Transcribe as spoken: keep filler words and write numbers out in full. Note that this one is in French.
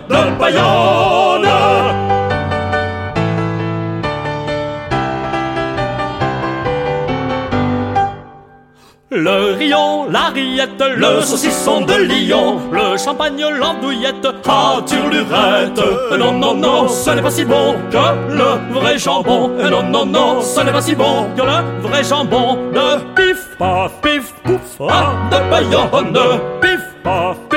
de Bayonne. Le rion, la rillette, le saucisson de Lyon, le champagne, l'andouillette, ah, turlurette. Non, non, non, ce n'est pas si bon que le vrai jambon. Non, non, non, ce n'est pas si bon que le vrai jambon de pif, paf, pif, pouf, ah, de Bayonne, pif, paf.